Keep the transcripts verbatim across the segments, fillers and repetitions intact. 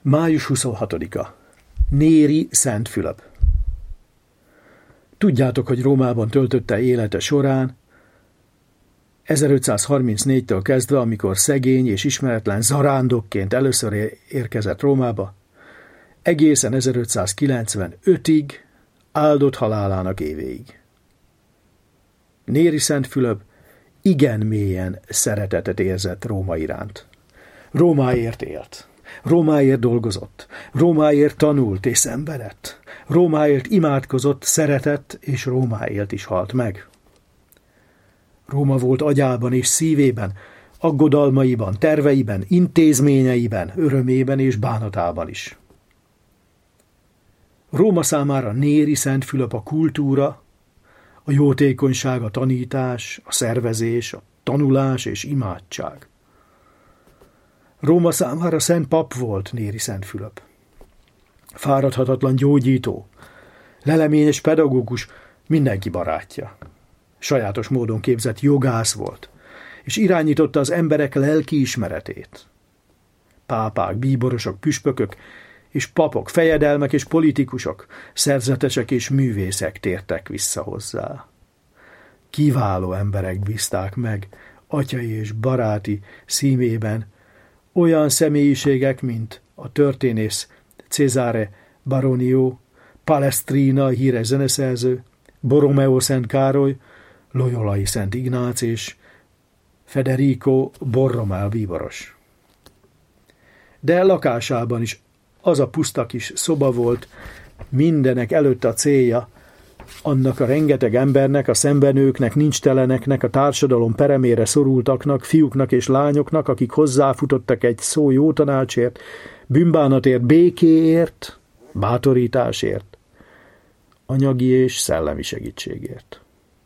május huszonhatodika. Néri Szent Fülöp. Tudjátok, hogy Rómában töltötte élete során, ezerötszázharmincnégytől kezdve, amikor szegény és ismeretlen zarándokként először érkezett Rómába, egészen ezerötszázkilencvenötig áldott halálának évéig. Néri Szent Fülöp igen mélyen szeretetet érzett Róma iránt. Rómáért élt, Rómáért dolgozott, Rómáért tanult és szenvedett, Rómáért imádkozott, szeretett, és Rómáért is halt meg. Róma volt agyában és szívében, aggodalmaiban, terveiben, intézményeiben, örömében és bánatában is. Róma számára Néri Szent Fülöp a kultúra, a jótékonyság, a tanítás, a szervezés, a tanulás és imádság. Róma számára szent pap volt Néri Szent Fülöp. Fáradhatatlan gyógyító, leleményes pedagógus, mindenki barátja. Sajátos módon képzett jogász volt, és irányította az emberek lelkiismeretét. Pápák, bíborosok, püspökök és papok, fejedelmek és politikusok, szerzetesek és művészek tértek vissza hozzá. Kiváló emberek bízták meg atyai és baráti szímében olyan személyiségek, mint a történész Cesare Baronio, Palestrina, híres zeneszerző, Borromeo Szent Károly, Loyolai Szent Ignác és Federico Borromeo bíboros. De lakásában is az a puszta kis szoba volt mindenek előtt a célja, annak a rengeteg embernek, a szembenőknek, nincsteleneknek, a társadalom peremére szorultaknak, fiúknak és lányoknak, akik hozzáfutottak egy szó jó tanácsért, bűnbánatért, békéért, bátorításért, anyagi és szellemi segítségért.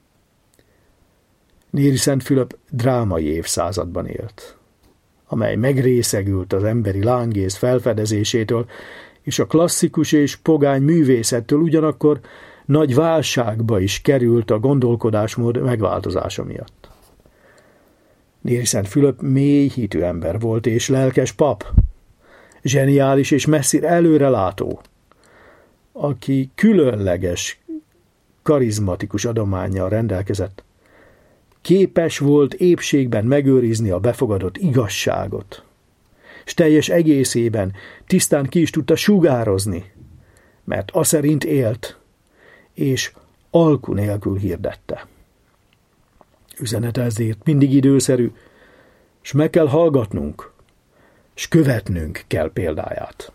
Néri Szent Fülöp drámai évszázadban élt, amely megrészegült az emberi lángész felfedezésétől, és a klasszikus és pogány művészettől, ugyanakkor nagy válságba is került a gondolkodásmód megváltozása miatt. Néri Szent Fülöp mély hitű ember volt és lelkes pap, zseniális és messzire előrelátó, aki különleges, karizmatikus adománnyal rendelkezett. Képes volt épségben megőrizni a befogadott igazságot, és teljes egészében tisztán ki is tudta sugározni, mert aszerint élt, és alku nélkül hirdette. Üzenete ezért mindig időszerű, és meg kell hallgatnunk, és követnünk kell példáját.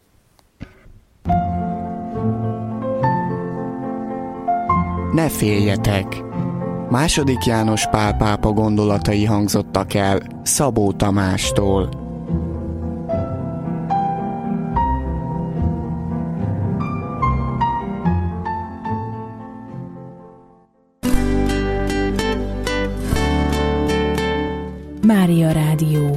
Ne féljetek! Második János Pál pápa gondolatai hangzottak el Szabó Tamástól. Mária Rádió.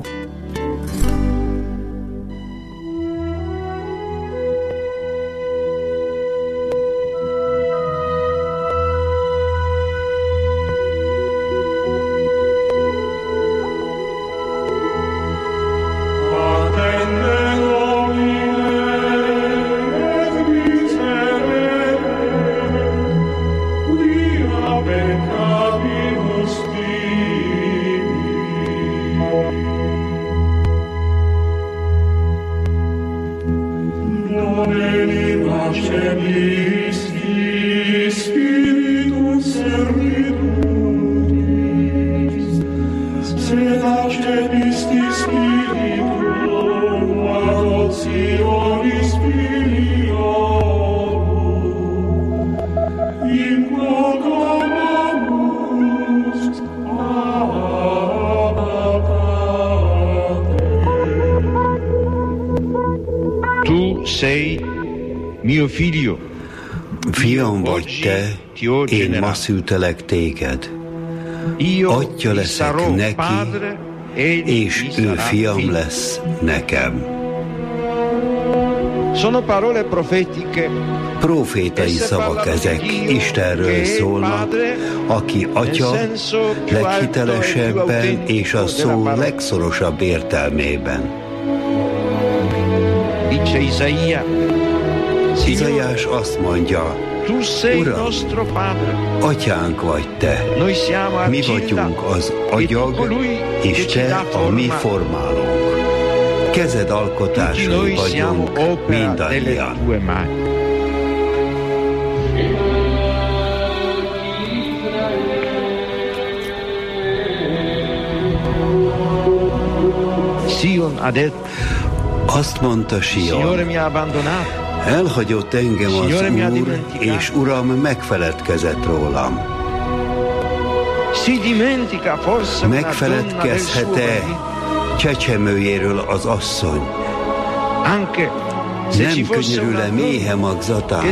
Fiam vagy te, én ma szültelek téged. Atya leszek neki, és ő fiam lesz nekem. Profétai szavak ezek, Istenről szólnak, aki Atya leghitelesebben és a szó legszorosabb értelmében. Izaiás azt mondja, Uram, atyánk vagy te, mi vagyunk az agyag, és te a mi formálónk. Kezed alkotásai vagyunk mindannyian. Azt mondta Sion, elhagyott engem az Úr, és Uram megfeledkezett rólam. Megfeledkezhet-e csecsemőjéről az asszony? Nem könyörül-e méhe magzatán?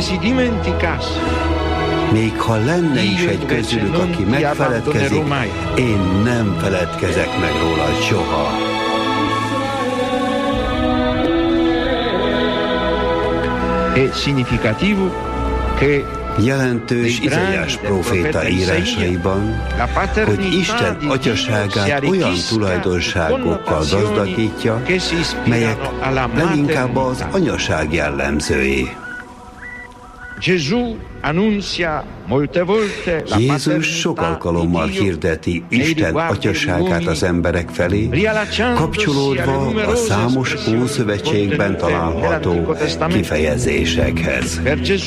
Még ha lenne is egy közülük, aki megfeledkezik, én nem feledkezek meg róla soha. Jelentős Izaiás próféta írásaiban, hogy Isten atyaságát olyan tulajdonságokkal gazdagítja, melyek leginkább az anyaság jellemzői. Jézus sok alkalommal hirdeti Isten atyaságát az emberek felé, kapcsolódva a számos Ószövetségben található kifejezésekhez.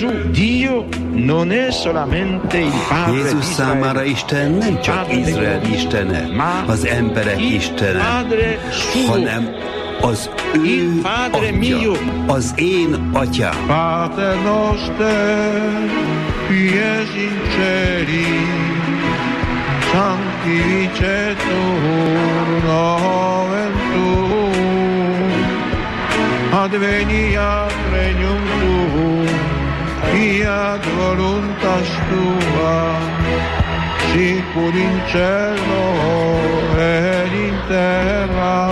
Jézus számára Isten nem csak Izrael istene, az emberek istene, hanem az ő atya, az én atyám. Pater noster, qui es in celi, sanctificetur nomen tuum, adveniat regnum tuum, fiat voluntas tua, sicur in cielo et in terra.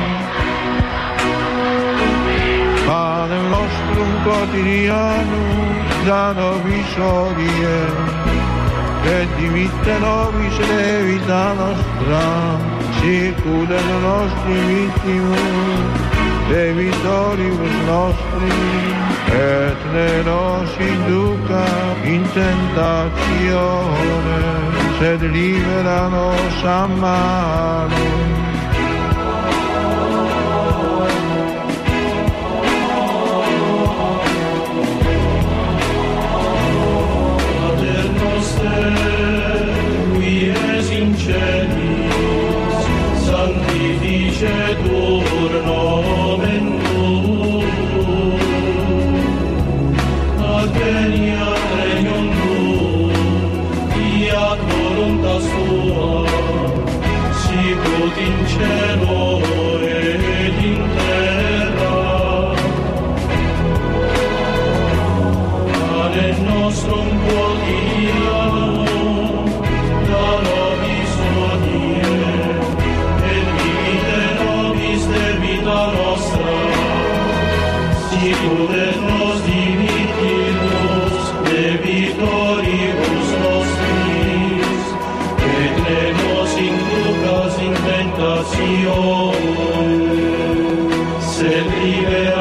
Panem nostrum quotidianum da nobis hodie, et dimitte nobis debita nostra, sicur et nostri vittimus debitoribus nostri, et ne nos induca in tentatione, sed libera nos a malo. Qui es in celis, sanctificetur nomen tuum, adveniat regnum tuum, fiat voluntas tua, sicut in cielo et in terra. Panem nostrum quotidianum da nobis hodie, et dimitte nobis debita nostra, sicur et nos dimittimus debitoribus nostris, et ne nos inducas in tentatione, sed libera